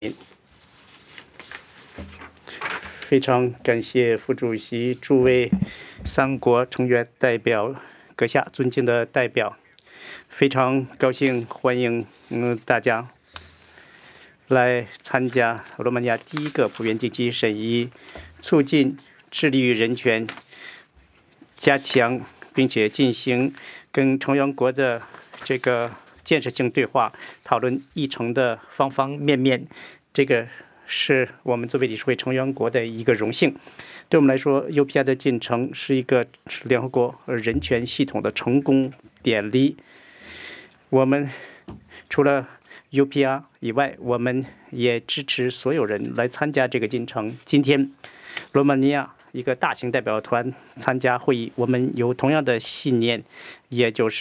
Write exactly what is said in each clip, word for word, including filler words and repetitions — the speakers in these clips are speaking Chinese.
非常感谢副主席、诸位三国成员代表、阁下尊敬的代表，非常高兴欢迎嗯大家来参加罗马尼亚第一个普遍经济审议，促进致力于人权，加强并且进行跟成员国的这个建设性对话，讨论议程的方方面面。这个是我们作为理事会成员国的一个荣幸。对我们来说 ，U P R 的进程是一个联合国人权系统的成功典例。我们除了 U P R 以外，我们也支持所有人来参加这个进程。今天，罗马尼亚一个大型代表团参加会议，我们有同样的信念，也就是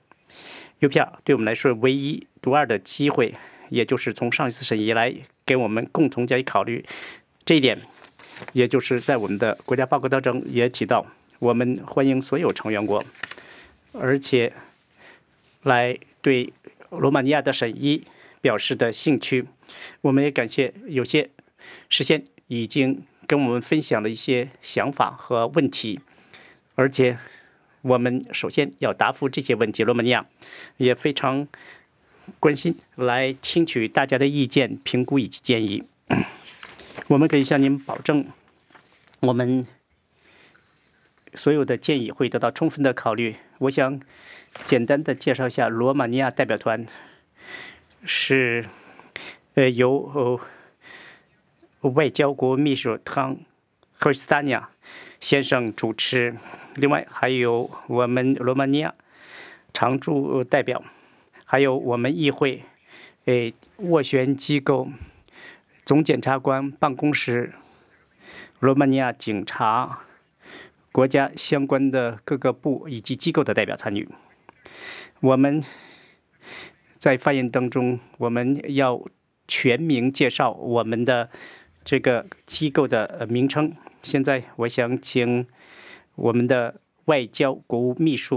U P R 对我们来说唯一独二的机会，也就是从上一次审议以来给我们共同加以考虑。这一点，也就是在我们的国家报告当中也提到，我们欢迎所有成员国，而且来对罗马尼亚的审议表示的兴趣。我们也感谢有些事先已经跟我们分享了一些想法和问题，而且我们首先要答复这些问题。罗马尼亚也非常关心来听取大家的意见、评估以及建议。我们可以向您保证，我们所有的建议会得到充分的考虑。我想简单的介绍一下罗马尼亚代表团，是呃由呃外交国秘书汤赫斯塔尼亚先生主持，另外还有我们罗马尼亚常驻代表，还有我们议会诶斡旋机构总检察官办公室、罗马尼亚警察、国家相关的各个部以及机构的代表参与。我们在发言当中，我们要全名介绍我们的这个机构的名称。现在我想请我们的外交国务秘书